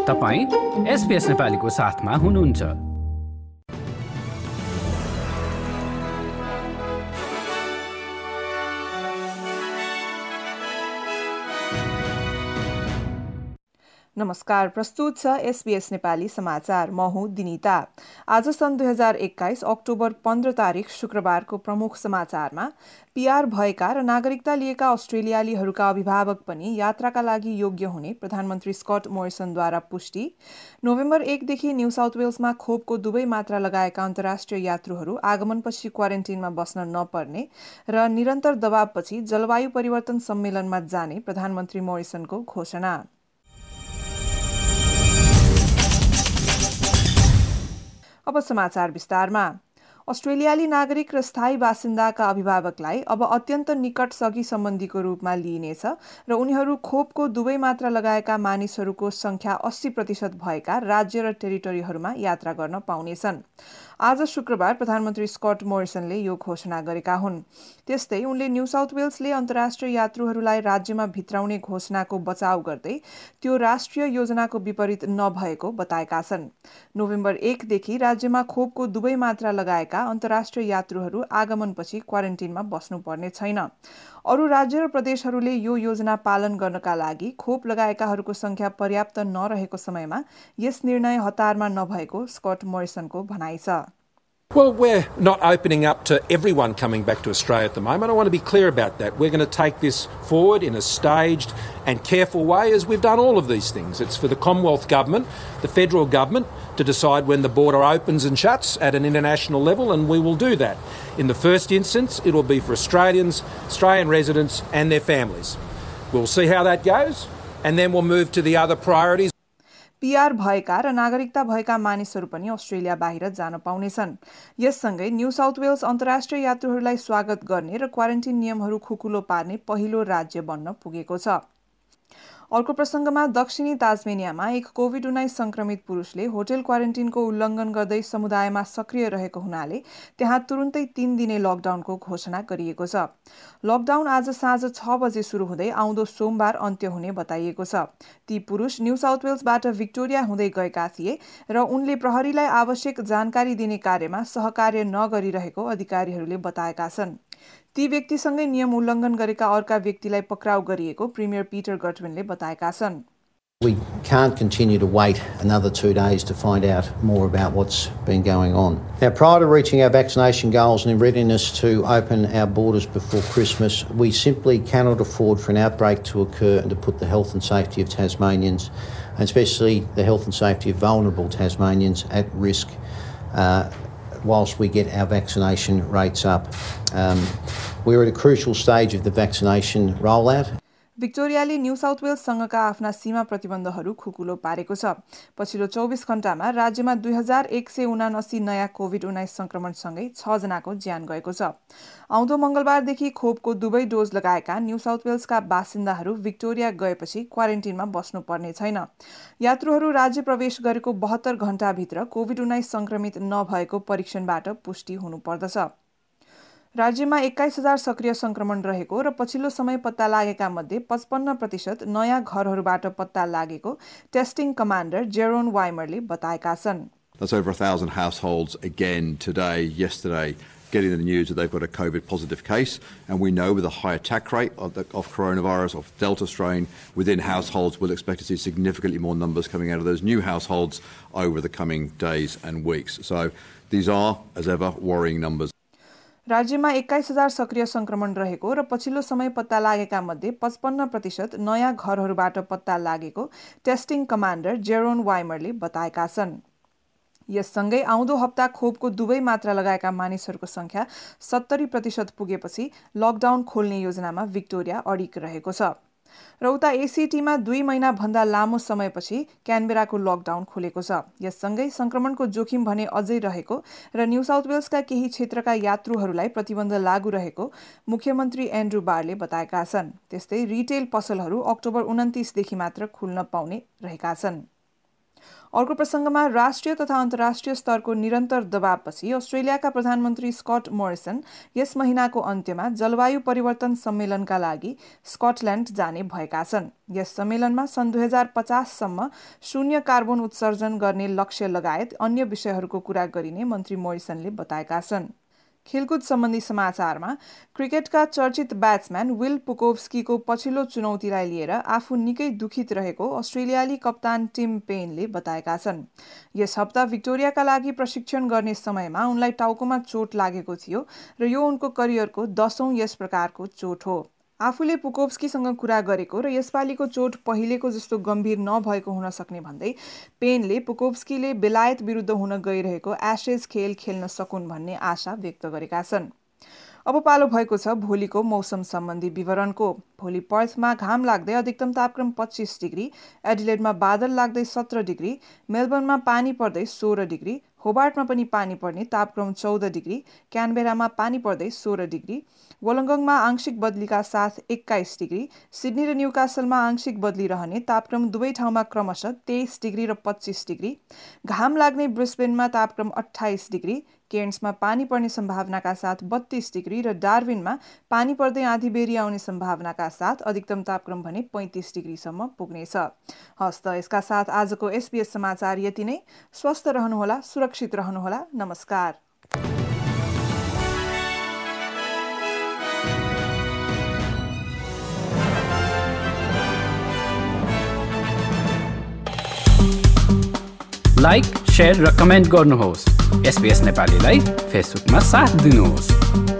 तपाईं SBS नेपालीको साथमा हुनुहुन्छ। नमस्कार, प्रस्तुत छ SBS नेपाली समाचार। म हुँ दिनिता। आज सन् 2021 अक्टोबर 15 तारिक शुक्रबारको प्रमुख समाचारमा PR भएका र नागरिकता लिएका अस्ट्रेलियालीहरूका अभिभावक पनि यात्राका लागि योग्य हुने प्रधानमन्त्री स्कट मोरिसनद्वारा पुष्टि, नोभेम्बर 1 देखि न्यू साउथ वेल्समा खोपको दुवै मात्रा लगाएका अन्तर्राष्ट्रिय यात्रुहरू आगमनपछि क्वारेन्टिनमा बस्न नपर्ने र निरन्तर दबावपछि जलवायु परिवर्तन सम्मेलनमा जाने प्रधानमन्त्री मोरिसनको घोषणा। अब समाचार विस्तारमा। अस्ट्रेलियाली नागरिक र स्थायी बासिन्दाका अभिभावकलाई अब अत्यन्त निकट सगी सम्बन्धीको रूपमा लिइनेछ र उनीहरू खोपको दुवै मात्रा लगाएका मानिसहरूको संख्या 80% भएका राज्य र टेरिटोरीहरूमा यात्रा गर्न पाउनेछन्। आज शुक्रबार प्रधानमन्त्री स्कट मोरिसनले यो घोषणा गरेका हुन्। त्यस्तै उनले न्यू साउथ वेल्सले अन्तर्राष्ट्रिय यात्रुहरूलाई राज्यमा भित्राउने घोषणाको बचाउ गर्दै त्यो राष्ट्रिय योजनाको विपरीत नभएको बताएका छन्। नोभेम्बर 1 देखि राज्यमा खोपको दुवै मात्रा लगाएका अन्तर्राष्ट्रिय यात्रुहरू आगमनपछि क्वारेन्टिनमा बस्नुपर्ने छैन। अरू राज्य र प्रदेशहरूले यो योजना पालन गर्नका लागि खोप लगाएकाहरूको संख्या पर्याप्त नरहेको समयमा यस निर्णय हतारमा नभएको स्कट मोरिसनको भनाइ छ। Well, we're not opening up to everyone coming back to Australia at the moment. I want to be clear about that. We're going to take this forward in a staged and careful way, as we've done all of these things. It's for the Commonwealth Government, the federal government, to decide when the border opens and shuts at an international level, and we will do that. In the first instance, it will be for Australians, Australian residents and their families. We'll see how that goes, and then we'll move to the other priorities. PR भएका र नागरिकता भएका मानिसहरू पनि Australia बाहिर जान पाउनेछन्। यससँगै न्यू साउथ वेल्स अन्तर्राष्ट्रिय यात्रुहरूलाई स्वागत गर्ने र क्वारेन्टिन नियमहरू खुकुलो पार्ने पहिलो राज्य बन्न पुगेको छ। अर्को प्रसङ्गमा दक्षिणी ताजमेनियामा एक कोभिड-19 संक्रमित पुरुषले होटल क्वारेन्टिनको उल्लङ्घन गर्दै समुदायमा सक्रिय रहेको हुनाले त्यहाँ तुरुन्तै 3 दिने लकडाउनको घोषणा गरिएको छ। लकडाउन आज साँझ 6 बजे सुरु हुँदै आउँदो सोमबार अन्त्य हुने बताइएको छ। ती पुरुष न्यू साउथ वेल्सबाट भिक्टोरिया हुँदै गएका थिए र उनले प्रहरीलाई आवश्यक जानकारी दिने कार्यमा सहकार्य नगरिरहेको अधिकारीहरूले बताएका छन्। ती व्यक्तिसँगै नियम उल्लङ्घन गरेका अर्का व्यक्तिलाई पक्राउ गरिएको प्रिमियर पीटर गटविनले बताएका छन्। We can't continue to wait another 2 days to find out more about what's been going on. Now, prior to reaching our vaccination goals and in readiness to open our borders before Christmas, we simply cannot afford for an outbreak to occur and to put the health and safety of Tasmanians, and especially the health and safety of vulnerable Tasmanians, at risk whilst we get our vaccination rates up. We're at a crucial stage of the vaccination rollout. भिक्टोरियाले New South वेल्ससँगका आफ्ना सीमा प्रतिबन्धहरू खुकुलो पारेको छ। पछिल्लो 24 घण्टामा राज्यमा 2179 नयाँ कोभिड-19 संक्रमणसँगै 6 जनाको ज्यान गएको छ। आउँदो मंगलबारदेखि खोपको दुवै डोज लगाएका न्यू साउथ वेल्सका बासिन्दाहरू भिक्टोरिया गएपछि क्वारेन्टिनमा बस्नुपर्ने छैन। यात्रुहरू राज्य प्रवेश गरेको 72 घण्टाभित्र कोभिड-19 संक्रमित नभएको परीक्षणबाट पुष्टि हुनुपर्दछ। राज्यमा 21,000 सक्रिय संक्रमण रहेको र पछिल्लो समय पत्ता लागेका मध्ये 55% नयाँ घरहरूबाट पत्ता लागेको टेस्टिङ कमान्डर जेरोन वाइमरले बताएका छन्। That's over 1,000 households again today, yesterday, getting the news that they've got a COVID positive case, and we know with a high attack rate of coronavirus, of Delta strain within households, we'll expect to see significantly more numbers coming out of those new households over the coming days and weeks. So these are, as ever, worrying numbers. राज्यमा 21,000 सक्रिय संक्रमण रहेको र पछिल्लो समय पत्ता लागेका मध्ये 55% नयाँ घरहरूबाट पत्ता लागेको टेस्टिङ कमान्डर जेरोन वाइमरले बताएका छन्। यससँगै आउँदो हप्ता खोपको दुवै मात्रा लगाएका मानिसहरूको संख्या 70% पुगेपछि लकडाउन खोल्ने योजनामा भिक्टोरिया अडिग रहेको छ। र उता एसीटीमा 2 महिना भन्दा लामो समयपछि क्यानबेराको लकडाउन खुलेको छ। यससँगै संक्रमणको जोखिम भने अझै रहेको र न्यू साउथ वेल्सका केही क्षेत्रका यात्रुहरूलाई प्रतिबन्ध लागू रहेको मुख्यमन्त्री एन्ड्रू बारले बताएका छन्। त्यस्तै रिटेल पसलहरू अक्टोबर 29 देखि मात्र खुल्न पाउने रहेका छन्। अर्को प्रसङ्गमा राष्ट्रिय तथा अन्तर्राष्ट्रिय स्तरको निरन्तर दबावपछि अस्ट्रेलियाका प्रधानमन्त्री स्कट मोरिसन यस महिनाको अन्त्यमा जलवायु परिवर्तन सम्मेलनका लागि स्कटल्याण्ड जाने भएका छन्। यस सम्मेलनमा सन् 2050 शून्य कार्बन उत्सर्जन गर्ने लक्ष्य लगायत अन्य विषयहरूको कुरा गरिने मन्त्री मोरिसनले बताएका छन्। खेलकुद सम्बन्धी समाचारमा क्रिकेटका चर्चित ब्याट्सम्यान विल पुकोभस्कीको पछिल्लो चुनौतीलाई लिएर आफू निकै दुखित रहेको अस्ट्रेलियाली कप्तान टिम पेनले बताएका छन्। यस हप्ता विक्टोरियाका लागि प्रशिक्षण गर्ने समयमा उनलाई टाउकोमा चोट लागेको थियो र यो उनको करियरको 10औं यस प्रकारको चोट हो। आफूले पुकोभस्कीसँग कुरा गरेको र यसपालिको चोट पहिलेको जस्तो गम्भीर नभएको हुन सक्ने भन्दै पेनले पुकोभस्कीले बेलायत विरुद्ध हुन गइरहेको एशेज खेल खेल्न सकुन् भन्ने आशा व्यक्त गरेका छन्। अब पालो भएको छ भोलिको मौसम सम्बन्धी विवरणको। भोलि पर्थमा घाम लाग्दै अधिकतम तापक्रम 25 डिग्री, एडिलेडमा बादल लाग्दै 17 डिग्री, मेलबर्नमा पानी पर्दै 16 डिग्री, होबार्टमा पनि पानी पर्ने तापक्रम 14 डिग्री, क्यानबेरामा पानी पर्दै 16 डिग्री, वोलङ्गङमा आंशिक बदलीका साथ 21 डिग्री, सिडनी र न्युकासलमा आंशिक बदली रहने तापक्रम दुवै ठाउँमा क्रमशः 23 डिग्री र 25 डिग्री, घाम लाग्ने ब्रिस्बेनमा तापक्रम 28 डिग्री, केर्न्समा पानी पर्ने सम्भावनाका साथ 32 डिग्री र डार्विनमा पानी पर्दै आँधी बेरी आउने सम्भावनाका साथ अधिकतम तापक्रम भने 35 डिग्रीसम्म पुग्नेछ। हस्त यसका साथ आजको SBS समाचार यति नै। स्वस्थ रहनुहोला, सुरक्षित रहनुहोला। नमस्कार। लाइक, शेयर र कमेन्ट गर्नुहोस्। SBS नेपालीलाई फेसबुकमा साथ दिनुहोस्।